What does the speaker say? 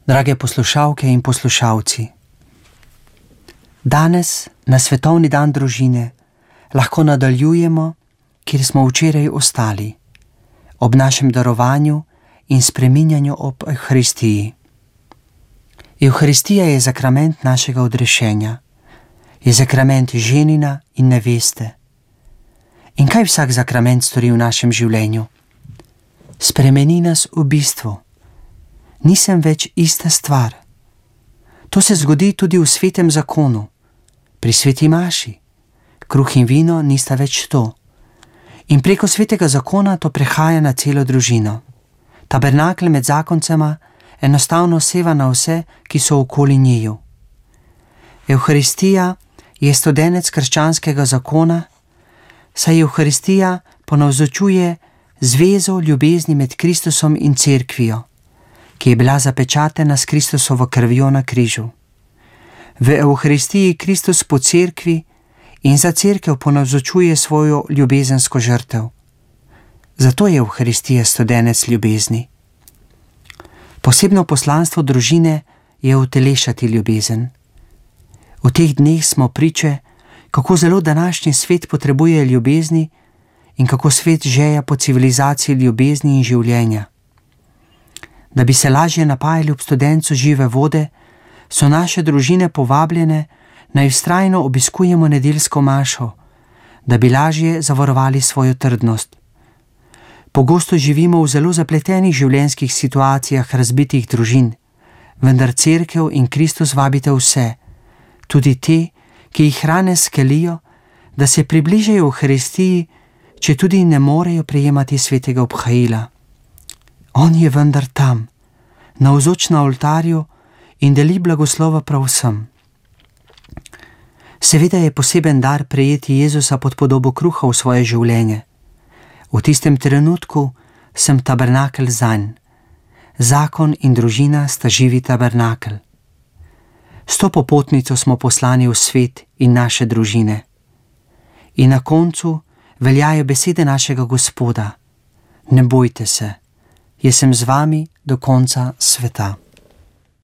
Drage poslušalke in poslušalci, danes, na svetovni dan družine, lahko nadaljujemo, kjer smo včeraj ostali, ob našem darovanju in spreminjanju ob Evharistiji. Evharistija je zakrament našega odrešenja, je zakrament ženina in neveste. In kaj vsak zakrament stori v našem življenju? Spremeni nas v bistvu. Nisem več ista stvar. To se zgodi tudi v svetem zakonu, pri sveti maši. Kruh in vino nista več to. In preko svetega zakona to prehaja na celo družino. Tabernakel med zakoncema enostavno seva na vse, ki so okoli njiju. Evharistija je studenec krščanskega zakona, saj Evharistija ponavzočuje zvezo ljubezni med Kristusom in cerkvijo, ki je bila zapečatena s Kristusovo krvjo na križu. V Evharistiji Kristus po cerkvi in za cerkev ponavzočuje svojo ljubezensko žrtev. Zato je Evharistija studenec ljubezni. Posebno poslanstvo družine je utelešati ljubezen. V teh dneh smo priče, kako zelo današnji svet potrebuje ljubezni in kako svet žeja po civilizaciji ljubezni in življenja. Da bi se lažje napajali ob studencu žive vode, so naše družine povabljene, naj vztrajno obiskujemo nedeljsko mašo, da bi lažje zavarovali svojo trdnost. Pogosto živimo v zelo zapletenih življenjskih situacijah razbitih družin, vendar cerkev in Kristus vabite vse, tudi te, ki jih rane skelijo, da se približajo Evharistiji, če tudi ne morejo prejemati svetega obhajila. On je vendar tam, navzoč na oltarju in deli blagoslova prav vsem. Seveda je poseben dar prejeti Jezusa pod podobo kruha v svoje življenje. V tistem trenutku sem tabernakel zanj. Zakon in družina sta živi tabernakel. S to popotnico smo poslani v svet in naše družine. In na koncu veljajo besede našega Gospoda: ne bojte se, jaz sem z vami do konca sveta.